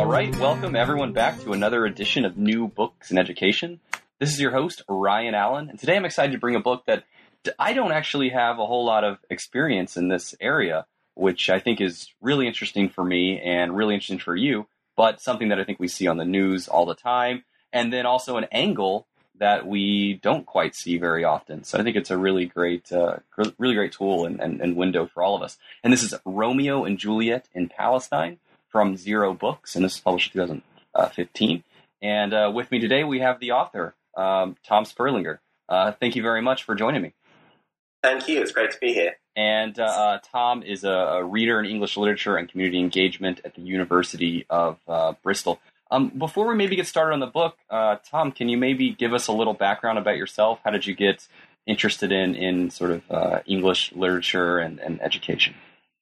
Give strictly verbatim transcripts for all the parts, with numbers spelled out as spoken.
right, welcome everyone back to another edition of New Books in Education. This is your host, Ryan Allen, and today I'm excited to bring a book that I don't actually have a whole lot of experience in this area, which I think is really interesting for me and really interesting for you, but something that I think we see on the news all the time, and then also an angle that we don't quite see very often. So I think it's a really great, uh, really great tool and, and, and window for all of us. And this is Romeo and Juliet in Palestine from Zero Books, and this is published in two thousand fifteen. And uh, with me today, we have the author, um, Tom Sperlinger. Uh, thank you very much for joining me. Thank you. It's great to be here. And uh, uh, Tom is a, a reader in English literature and community engagement at the University of uh, Bristol. Um, before we maybe get started on the book, uh, Tom, can you maybe give us a little background about yourself? How did you get interested in, in sort of uh, English literature and, and education?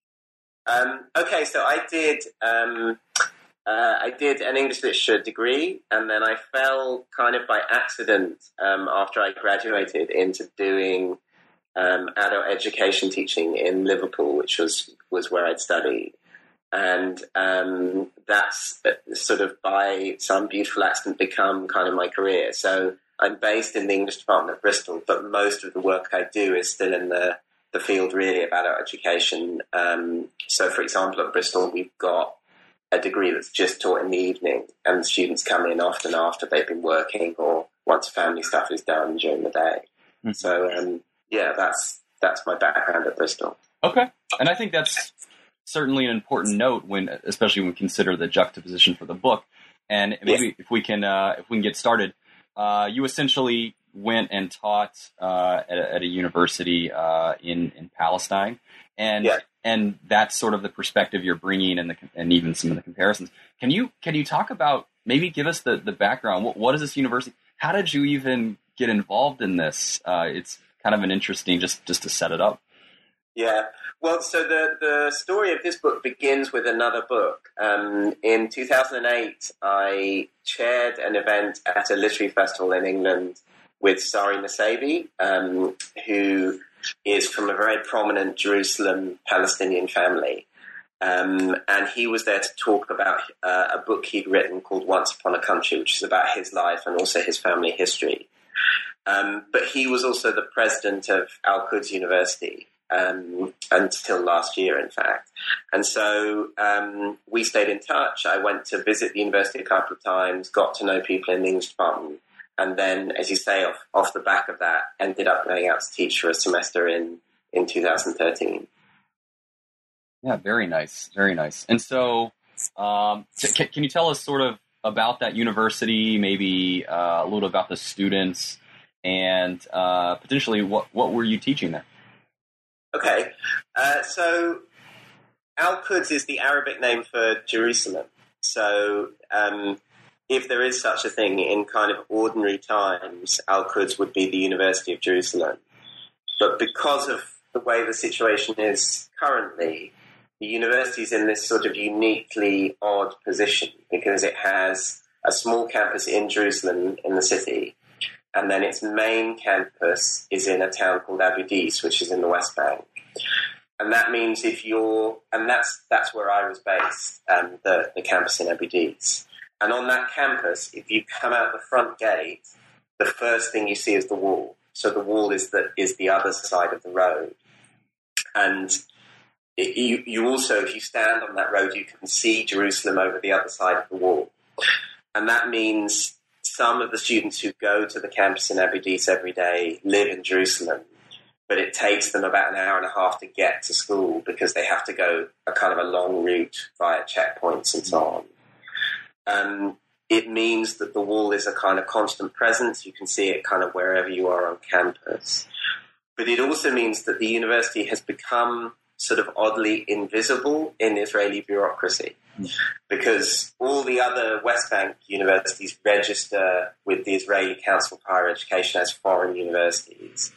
Um, okay, so I did um, uh, I did an English literature degree, and then I fell kind of by accident um, after I graduated into doing um, adult education teaching in Liverpool, which was, was where I'd studied. And um, that's sort of by some beautiful accident become kind of my career. So I'm based in the English department at Bristol, but most of the work I do is still in the, the field really of adult education. Um, so, for example, at Bristol, we've got a degree that's just taught in the evening, and students come in often after they've been working or once family stuff is done during the day. Mm-hmm. So, um, yeah, that's that's my background at Bristol. Okay, and I think that's certainly an important note when, especially when we consider the juxtaposition for the book. And maybe yes. if we can, uh, if we can get started, uh, you essentially went and taught uh, at, a, at a university uh, in in Palestine, and yeah. and that's sort of the perspective you're bringing, and the and even some of the comparisons. Can you can you talk about, maybe give us the the background? What what is this university? How did you even get involved in this? Uh, it's kind of an interesting, just just to set it up. Yeah. Well, so the, the story of this book begins with another book. Um, in two thousand eight, I chaired an event at a literary festival in England with Sari Nusseibeh, um, who is from a very prominent Jerusalem Palestinian family. Um, and he was there to talk about uh, a book he'd written called Once Upon a Country, which is about his life and also his family history. Um, but he was also the president of Al-Quds University. Um, until last year, in fact. And so um, we stayed in touch. I went to visit the university a couple of times, got to know people in the English department, and then, as you say, off, off the back of that, ended up going out to teach for a semester in, in two thousand thirteen. Yeah, very nice, very nice. And so um, can, can you tell us sort of about that university, maybe uh, a little about the students, and uh, potentially what, what were you teaching there? Okay, uh, so Al-Quds is the Arabic name for Jerusalem. So um, if there is such a thing in kind of ordinary times, Al-Quds would be the University of Jerusalem. But because of the way the situation is currently, the university is in this sort of uniquely odd position because it has a small campus in Jerusalem in the city, and then its main campus is in a town called Abu Dis, which is in the West Bank. And that means if you're, and that's that's where I was based, um, the, the campus in Abu Dis. And on that campus, if you come out the front gate, the first thing you see is the wall. So the wall is the, is the other side of the road. And it, you, you also, if you stand on that road, you can see Jerusalem over the other side of the wall. And that means some of the students who go to the campus in Abu Dis every day live in Jerusalem, but it takes them about an hour and a half to get to school because they have to go a kind of a long route via checkpoints and so on. Um, it means that the wall is a kind of constant presence. You can see it kind of wherever you are on campus. But it also means that the university has become sort of oddly invisible in Israeli bureaucracy, because all the other West Bank universities register with the Israeli Council for Higher Education as foreign universities.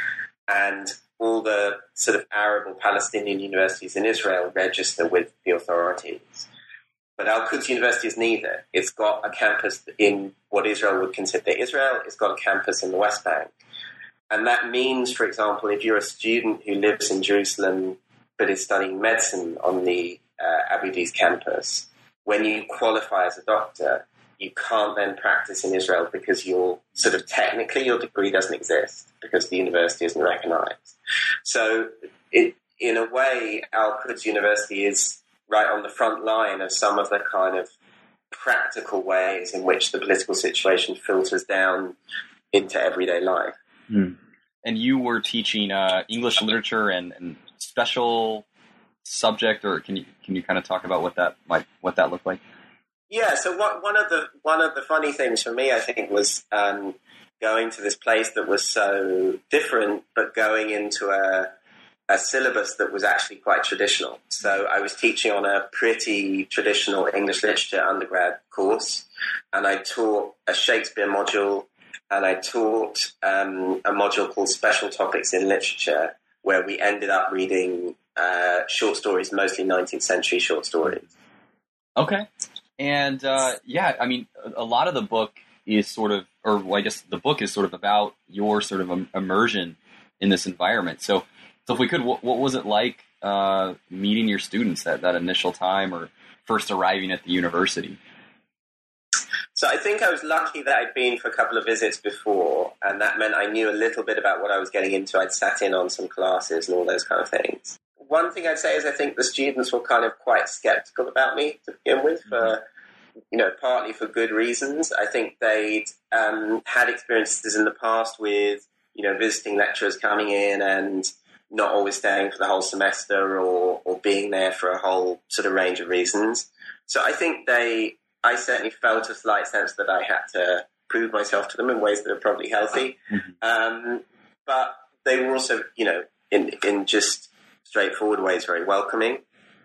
And all the sort of Arab or Palestinian universities in Israel register with the authorities. But Al-Quds University is neither. It's got a campus in what Israel would consider Israel. It's got a campus in the West Bank. And that means, for example, if you're a student who lives in Jerusalem but is studying medicine on the uh, Abu Dis campus, when you qualify as a doctor, you can't then practice in Israel because you're sort of technically your degree doesn't exist because the university isn't recognized. So it, in a way, Al-Quds University is right on the front line of some of the kind of practical ways in which the political situation filters down into everyday life. Hmm. And you were teaching uh, English literature and, and special subject, or can you can you kind of talk about what that might what that looked like? Yeah, so what, one of the one of the funny things for me, I think, was um, going to this place that was so different, but going into a a syllabus that was actually quite traditional. So I was teaching on a pretty traditional English literature undergrad course, and I taught a Shakespeare module, and I taught um, a module called Special Topics in Literature, where we ended up reading uh, short stories, mostly nineteenth century short stories. Okay. And, uh, yeah, I mean, a lot of the book is sort of, or well, I guess the book is sort of about your sort of immersion in this environment. So, so if we could, what, what was it like uh, meeting your students at that initial time or first arriving at the university? So I think I was lucky that I'd been for a couple of visits before, and that meant I knew a little bit about what I was getting into. I'd sat in on some classes and all those kind of things. One thing I'd say is I think the students were kind of quite skeptical about me to begin with, for, you know, partly for good reasons. I think they'd um, had experiences in the past with, you know, visiting lecturers coming in and not always staying for the whole semester or, or being there for a whole sort of range of reasons. So I think they, I certainly felt a slight sense that I had to prove myself to them in ways that are probably healthy. Mm-hmm. Um, but they were also, you know, in, in just straightforward ways, very welcoming.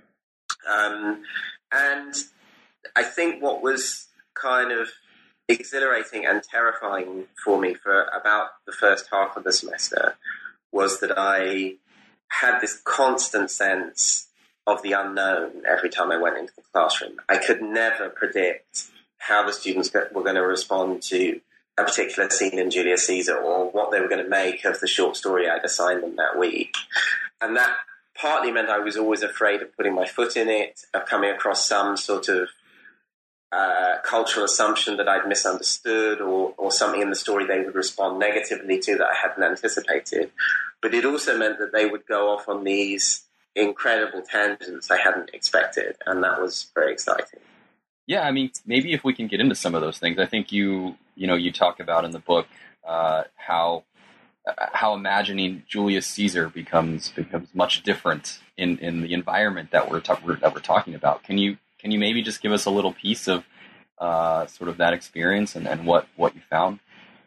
Um, and I think what was kind of exhilarating and terrifying for me for about the first half of the semester was that I had this constant sense of the unknown every time I went into the classroom. I could never predict how the students were going to respond to a particular scene in Julius Caesar or what they were going to make of the short story I'd assigned them that week. And that partly meant I was always afraid of putting my foot in it, of coming across some sort of uh, cultural assumption that I'd misunderstood or, or something in the story they would respond negatively to that I hadn't anticipated. But it also meant that they would go off on these incredible tangents I hadn't expected, and that was very exciting. Yeah, I mean, maybe if we can get into some of those things. I think you, you know, you talk about in the book uh, how how imagining Julius Caesar becomes becomes much different in, in the environment that we're, ta- that we're talking about. Can you can you maybe just give us a little piece of uh, sort of that experience and, and what, what you found?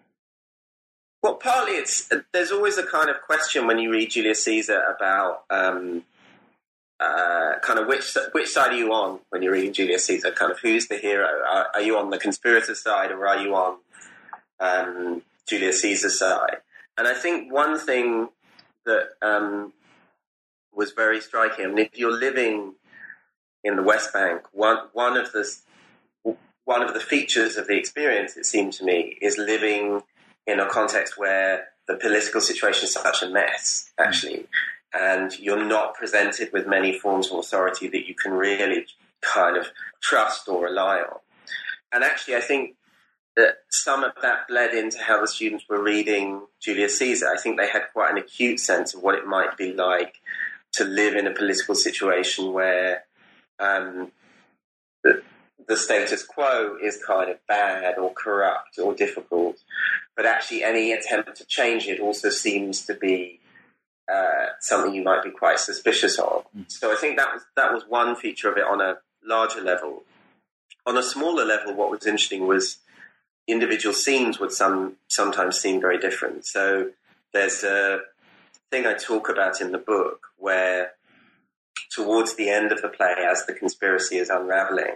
Well, partly it's there's always a kind of question when you read Julius Caesar about um, uh, kind of which which side are you on when you're reading Julius Caesar? Kind of who's the hero? Are, are you on the conspirator side or are you on um, Julius Caesar's side? And I think one thing that um, was very striking, I mean, if you're living in the West Bank, one one of the one of the features of the experience, it seemed to me, is living in a context where the political situation is such a mess, actually, and you're not presented with many forms of authority that you can really kind of trust or rely on. And actually, I think that some of that bled into how the students were reading Julius Caesar. I think they had quite an acute sense of what it might be like to live in a political situation where um, the, the status quo is kind of bad or corrupt or difficult, but actually any attempt to change it also seems to be uh, something you might be quite suspicious of. Mm-hmm. So I think that was that was one feature of it on a larger level. On a smaller level, what was interesting was individual scenes would some sometimes seem very different. So there's a thing I talk about in the book where towards the end of the play, as the conspiracy is unraveling,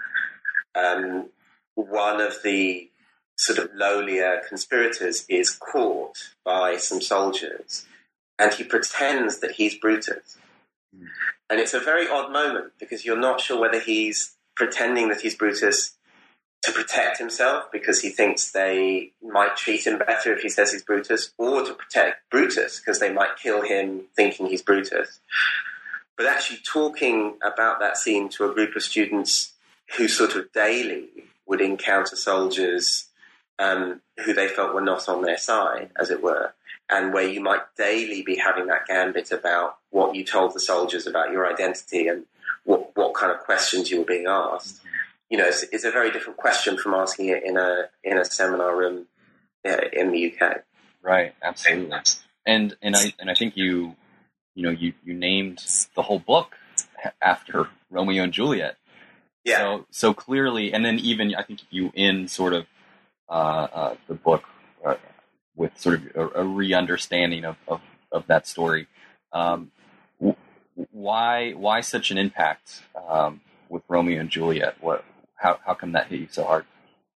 um, one of the sort of lowlier conspirators is caught by some soldiers and he pretends that he's Brutus. Mm. And it's a very odd moment because you're not sure whether he's pretending that he's Brutus to protect himself because he thinks they might treat him better if he says he's Brutus, or to protect Brutus because they might kill him thinking he's Brutus. But actually talking about that scene to a group of students who sort of daily would encounter soldiers um, who they felt were not on their side, as it were, and where you might daily be having that gambit about what you told the soldiers about your identity and what, what kind of questions you were being asked. You know, it's, it's a very different question from asking it in a in a seminar room uh, in the U K. Right, absolutely. And and I and I think you you know you, you named the whole book after Romeo and Juliet. Yeah. So so clearly, and then even I think you in sort of uh, uh, the book uh, with sort of a, a re-understanding of, of, of that story. Um, w- why why such an impact um, with Romeo and Juliet? What how how come that hit you so hard?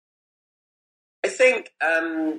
I think um,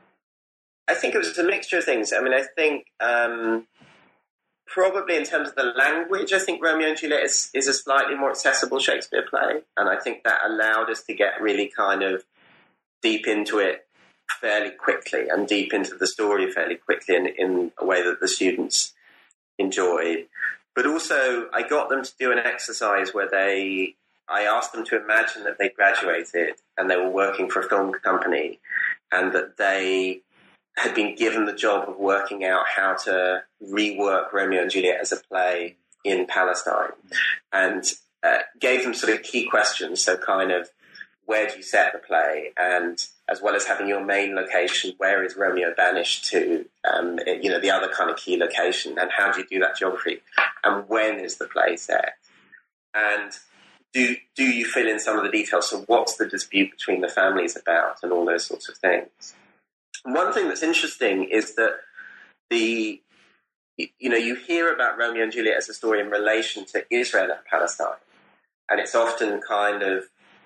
I think it was a mixture of things. I mean, I think um, probably in terms of the language, I think Romeo and Juliet is, is a slightly more accessible Shakespeare play, and I think that allowed us to get really kind of deep into it fairly quickly and deep into the story fairly quickly in, in a way that the students enjoyed. But also, I got them to do an exercise where they, I asked them to imagine that they graduated and they were working for a film company and that they had been given the job of working out how to rework Romeo and Juliet as a play in Palestine, and uh, gave them sort of key questions. So kind of, where do you set the play? And as well as having your main location, where is Romeo banished to? Um, you know, the other kind of key location, and how do you do that geography? And when is the play set? And do do you fill in some of the details? So what's the dispute between the families about, and all those sorts of things. One thing that's interesting is that the, you know, you hear about Romeo and Juliet as a story in relation to Israel and Palestine, and it's often kind of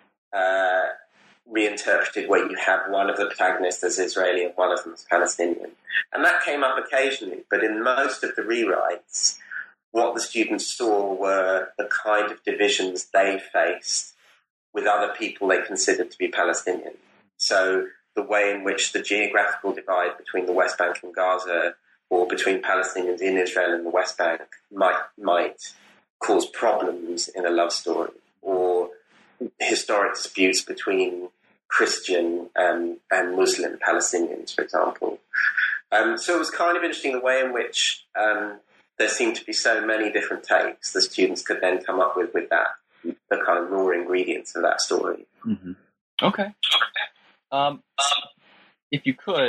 uh, reinterpreted where you have one of the protagonists as Israeli and one of them as Palestinian. And that came up occasionally, but in most of the rewrites, what the students saw were the kind of divisions they faced with other people they considered to be Palestinian. So the way in which the geographical divide between the West Bank and Gaza, or between Palestinians in Israel and the West Bank, might might cause problems in a love story, or historic disputes between Christian um, and Muslim Palestinians, for example. Um, so it was kind of interesting the way in which um, there seemed to be so many different takes the students could then come up with with that, the kind of raw ingredients of that story. Mm-hmm. Okay. Um, if you could,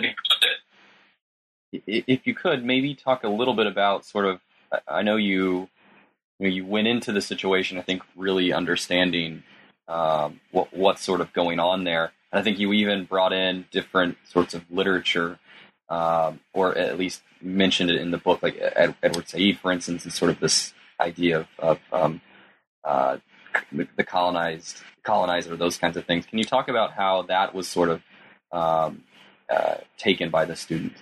if you could, maybe talk a little bit about sort of. I know you, you know, you went into the situation, I think, really understanding um, what what's sort of going on there, and I think you even brought in different sorts of literature, um, or at least mentioned it in the book, like Ed, Edward Said, for instance, and sort of this idea of, of um, uh, the, the colonized. colonizer, those kinds of things. Can you talk about how that was sort of um, uh, taken by the students?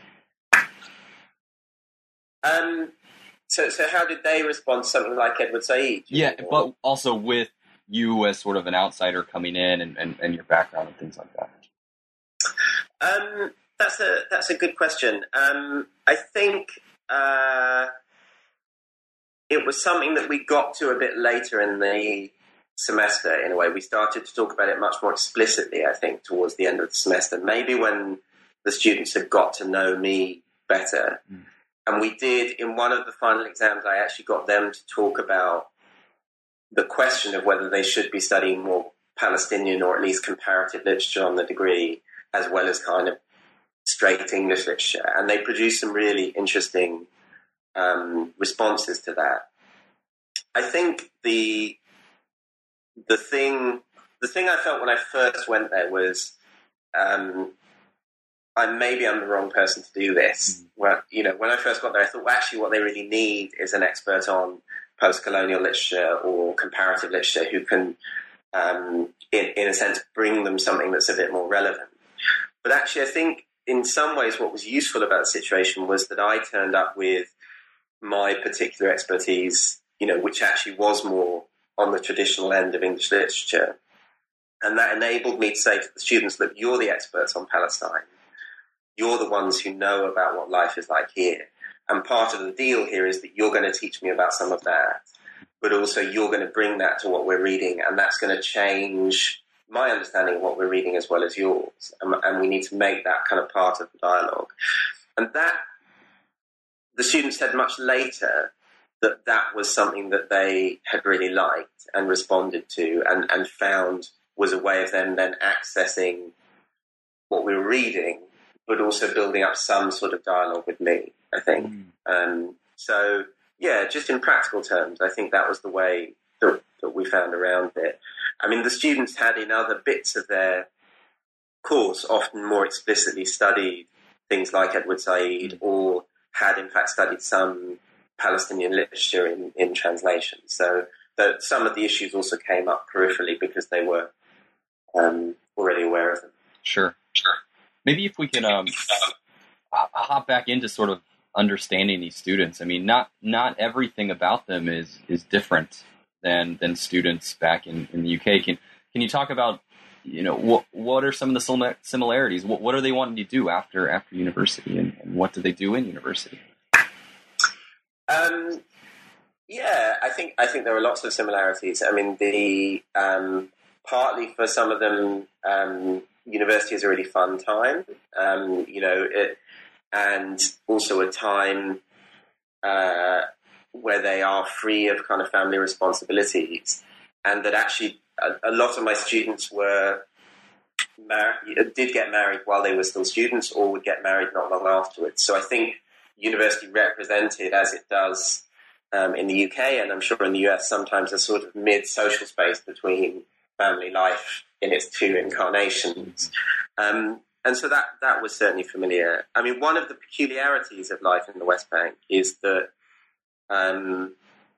Um, so, so how did they respond to something like Edward Said? Yeah, or? But also with you as sort of an outsider coming in and, and, and your background and things like that. Um, that's a that's a good question. Um, I think uh, it was something that we got to a bit later in the semester, in a way. We started to talk about it much more explicitly, I think, towards the end of the semester, maybe when the students had got to know me better. Mm. And we did, in one of the final exams, I actually got them to talk about the question of whether they should be studying more Palestinian or at least comparative literature on the degree, as well as kind of straight English literature. And they produced some really interesting um, responses to that. I think the The thing, the thing I felt when I first went there was, um, I maybe I'm the wrong person to do this. Well, you know, when I first got there, I thought, well, actually, what they really need is an expert on post-colonial literature or comparative literature who can, um, in, in a sense, bring them something that's a bit more relevant. But actually, I think in some ways, what was useful about the situation was that I turned up with my particular expertise, you know, which actually was more on the traditional end of English literature. And that enabled me to say to the students, look, you're the experts on Palestine. You're the ones who know about what life is like here. And part of the deal here is that you're going to teach me about some of that. but also you're going to bring that to what we're reading, and that's going to change my understanding of what we're reading as well as yours. And, and we need to make that kind of part of the dialogue. And that, the students said much later that that was something that they had really liked and responded to and, and found was a way of them then accessing what we were reading, but also building up some sort of dialogue with me, I think. Mm. Um, so, yeah, just in practical terms, I think that was the way that, that we found around it. I mean, the students had in other bits of their course often more explicitly studied things like Edward Said, or had in fact studied some Palestinian literature in, in translation. So that some of the issues also came up peripherally because they were um, already aware of them. Sure. Sure. Maybe if we can um, hop back into sort of understanding these students. I mean, not not everything about them is is different than than students back in, in the U K. Can can you talk about, you know, what what are some of the similarities? What what are they wanting to do after after university, and, and what do they do in university? Um, yeah, I think I think there are lots of similarities. I mean, the um, partly for some of them. Um, University is a really fun time, um, you know, it, and also a time uh, where they are free of kind of family responsibilities, and that actually a, a lot of my students were mar- did get married while they were still students, or would get married not long afterwards. So I think university represented, as it does um, in the U K, and I'm sure in the U S, sometimes a sort of mid-social space between family life in its two incarnations. Um, and so that, that was certainly familiar. I mean, one of the peculiarities of life in the West Bank is that um,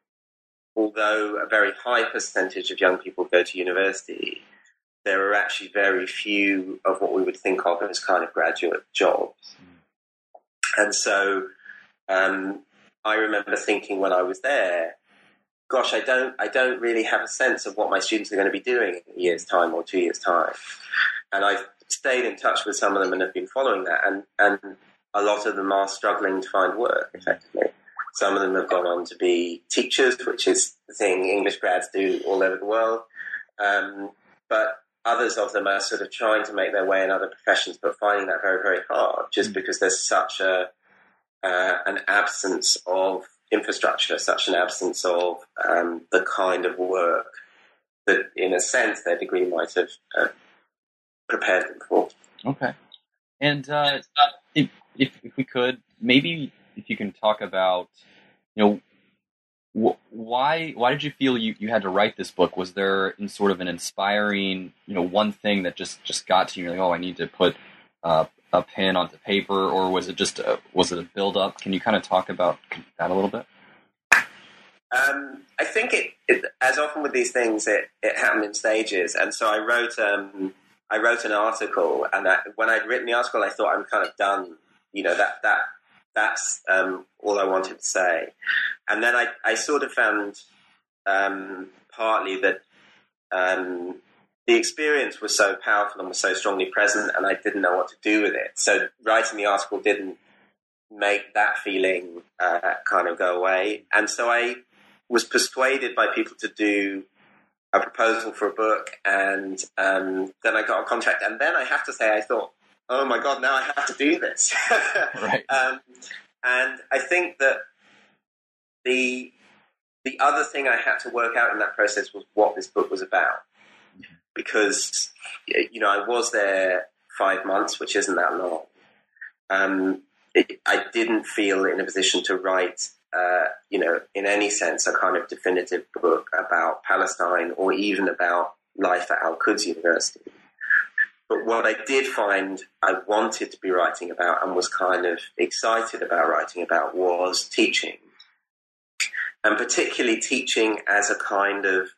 although a very high percentage of young people go to university, there are actually very few of what we would think of as kind of graduate jobs. And so um, I remember thinking when I was there, gosh, I don't I don't really have a sense of what my students are going to be doing in a year's time or two years' time. And I've stayed in touch with some of them and have been following that. And, and a lot of them are struggling to find work, effectively. Some of them have gone on to be teachers, which is the thing English grads do all over the world. Um, but others of them are sort of trying to make their way in other professions, but finding that very, very hard, just because there's such a uh, an absence of infrastructure, such an absence of um, the kind of work that, in a sense, their degree might have uh, prepared them for. Okay. And uh, if, if if we could, maybe if you can talk about, you know, wh- why why did you feel you, you had to write this book? Was there in sort of an inspiring, you know, one thing that just, just got to you, like, oh, I need to put uh, a pen onto paper, or was it just a, was it a build up? Can you kind of talk about that a little bit? Um, I think it, it, as often with these things, it, it happened in stages. And so I wrote, um, I wrote an article, and I, when I'd written the article, I thought I'm kind of done. You know, that that that's um, all I wanted to say. And then I, I sort of found um, partly that um, the experience was so powerful and was so strongly present, and I didn't know what to do with it. So writing the article didn't make that feeling uh, kind of go away. And so I was persuaded by people to do a proposal for a book, and um, then I got a contract. And then I have to say, I thought, oh my God, now I have to do this. Right. um, and I think that the the other thing I had to work out in that process was what this book was about. Because, you know, I was there five months, which isn't that long. Um, it, I didn't feel in a position to write, uh, you know, in any sense, a kind of definitive book about Palestine or even about life at Al-Quds University. But what I did find I wanted to be writing about and was kind of excited about writing about was teaching. And particularly teaching as a kind of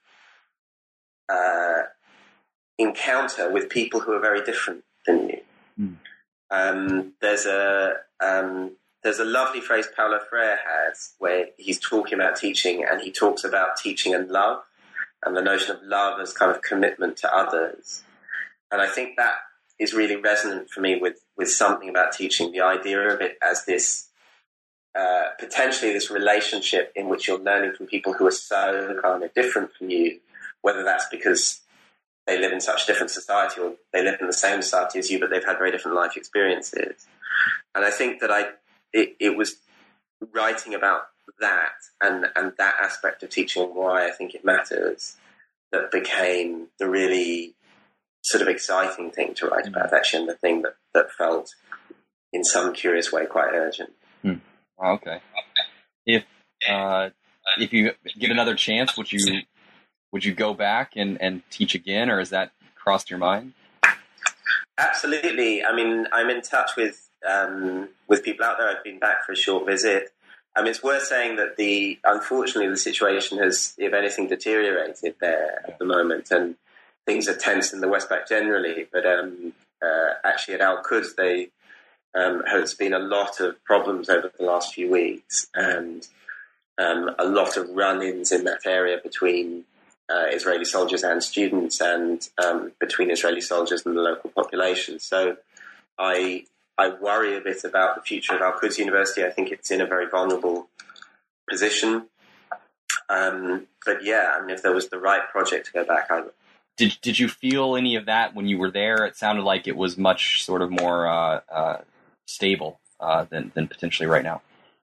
uh, encounter with people who are very different than you. Mm. Um, there's a um, there's a lovely phrase Paulo Freire has where he's talking about teaching, and he talks about teaching and love, and the notion of love as kind of commitment to others. And I think that is really resonant for me with, with something about teaching, the idea of it as this uh, potentially this relationship in which you're learning from people who are so kind of different from you, whether that's because they live in such different society or they live in the same society as you, but they've had very different life experiences. And I think that I it, it was writing about that and, and that aspect of teaching and why I think it matters that became the really sort of exciting thing to write about, actually, and the thing that, that felt in some curious way quite urgent. Hmm. Okay. If uh, if you get another chance, would you would you go back and, and teach again, or has that crossed your mind? Absolutely. I mean, I'm in touch with um, with people out there. I've been back for a short visit. I mean, it's worth saying that the unfortunately the situation has, if anything, deteriorated there at the moment, and things are tense in the West Bank generally. But um, uh, actually, at Al-Quds, they um, has been a lot of problems over the last few weeks, and um, a lot of run-ins in that area between uh, Israeli soldiers and students, and um, between Israeli soldiers and the local population. So, I. I worry a bit about the future of Al-Quds University. I think it's in a very vulnerable position. Um, but yeah, I mean, if there was the right project to go back, I would. Did Did you feel any of that when you were there? It sounded like it was much sort of more uh, uh, stable uh, than than potentially right now.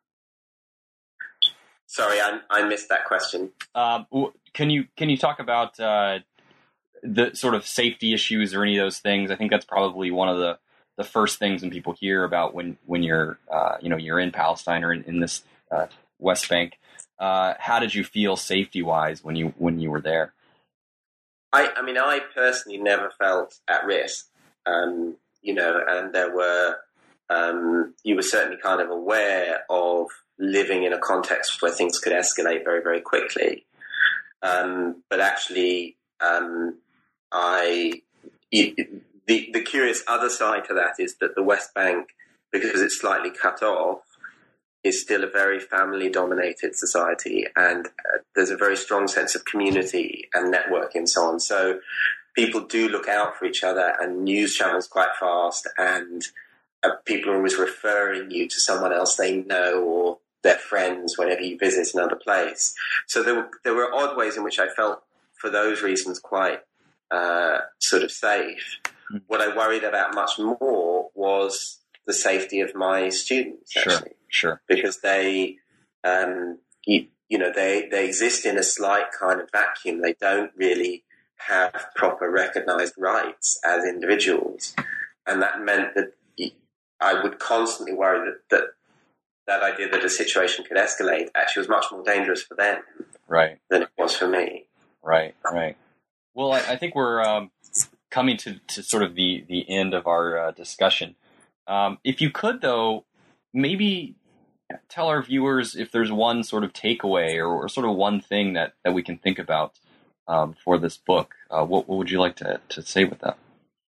Sorry, I, I missed that question. Um, can you can you talk about uh, the sort of safety issues or any of those things? I think that's probably one of the the first things when people hear about when, when you're, uh, you know, you're in Palestine or in, in this uh, West Bank. Uh, how did you feel safety wise when you, when you were there? I, I mean, I personally never felt at risk, um, you know, and there were, um, you were certainly kind of aware of living in a context where things could escalate very, very quickly. Um, but actually, um, I, it, The, the curious other side to that is that the West Bank, because it's slightly cut off, is still a very family-dominated society, and uh, there's a very strong sense of community and networking and so on. So people do look out for each other, and news travels quite fast, and uh, people are always referring you to someone else they know or their friends whenever you visit another place. So there were, there were odd ways in which I felt, for those reasons, quite uh, sort of safe. What I worried about much more was the safety of my students, actually. Sure, sure. Because they, um, you, you know, they, they exist in a slight kind of vacuum. They don't really have proper recognized rights as individuals. And that meant that I would constantly worry that that, that idea that a situation could escalate actually was much more dangerous for them right. than it was for me. Right, right. Well, I, I think we're... Um... coming to, to sort of the, the end of our uh, discussion. Um, if you could, though, maybe tell our viewers if there's one sort of takeaway or, or sort of one thing that, that we can think about um, for this book. Uh, what, what would you like to, to say with that?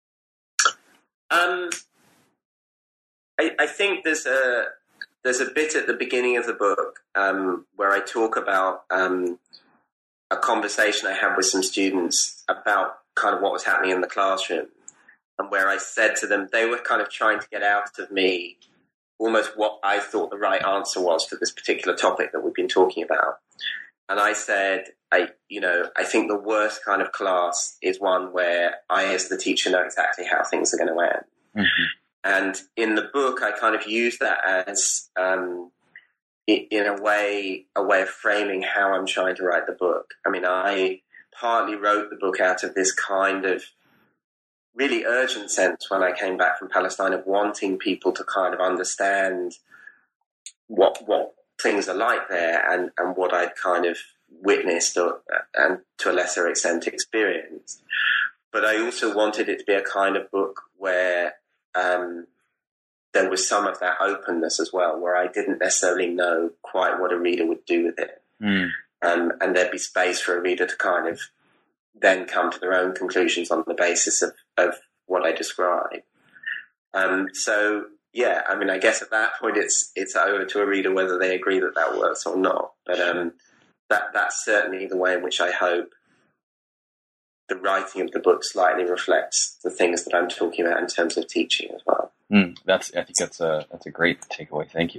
Um, I, I think there's a there's a bit at the beginning of the book um, where I talk about um, a conversation I had with some students about kind of what was happening in the classroom, and where I said to them, they were kind of trying to get out of me almost what I thought the right answer was to this particular topic that we've been talking about. And I said, I, you know, I think the worst kind of class is one where I, as the teacher, know exactly how things are going to end. Mm-hmm. And in the book, I kind of use that as, um, in a way, a way of framing how I'm trying to write the book. I mean, I partly wrote the book out of this kind of really urgent sense when I came back from Palestine of wanting people to kind of understand what what things are like there and, and what I'd kind of witnessed or, and to a lesser extent experienced. But I also wanted it to be a kind of book where um, there was some of that openness as well, where I didn't necessarily know quite what a reader would do with it. Mm. Um, and there'd be space for a reader to kind of then come to their own conclusions on the basis of, of what I describe. Um, so, yeah, I mean, I guess at that point it's it's over to a reader whether they agree that that works or not. But um, that that's certainly the way in which I hope the writing of the book slightly reflects the things that I'm talking about in terms of teaching as well. Mm, that's I think that's a that's a great takeaway. Thank you.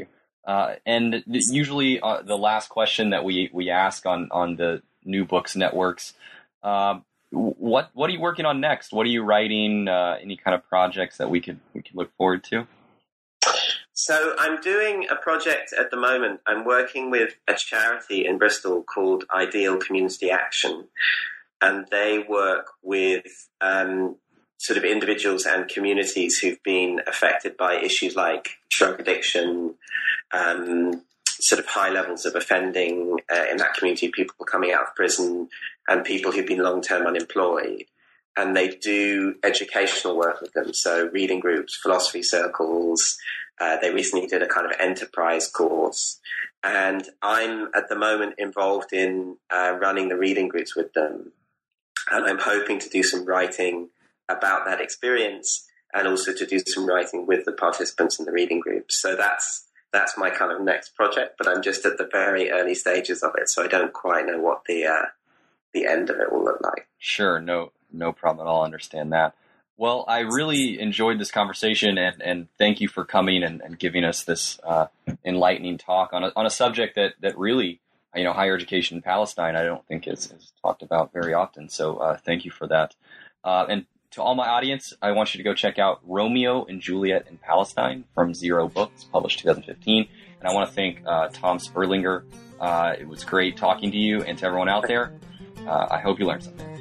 Uh, and usually uh, the last question that we, we ask on, on the New Books Networks, um, what what are you working on next? What are you writing? Uh, any kind of projects that we could we could look forward to? So I'm doing a project at the moment. I'm working with a charity in Bristol called Ideal Community Action, and they work with um, sort of individuals and communities who've been affected by issues like drug addiction, um, sort of high levels of offending uh, in that community, people coming out of prison and people who've been long-term unemployed. And they do educational work with them, so reading groups, philosophy circles. Uh, they recently did a kind of enterprise course. And I'm at the moment involved in uh, running the reading groups with them. And I'm hoping to do some writing about that experience and also to do some writing with the participants in the reading groups. So that's that's my kind of next project, but I'm just at the very early stages of it, so I don't quite know what the uh, the end of it will look like. Sure, no no problem at all. I understand that. Well, I really enjoyed this conversation, and, and thank you for coming and, and giving us this uh, enlightening talk on a, on a subject that, that really, you know, higher education in Palestine, I don't think is, is talked about very often. So uh, thank you for that. Uh, and to all my audience, I want you to go check out Romeo and Juliet in Palestine from Zero Books, published two thousand fifteen. And I want to thank uh, Tom Sperlinger. Uh, it was great talking to you, and to everyone out there, uh, I hope you learned something.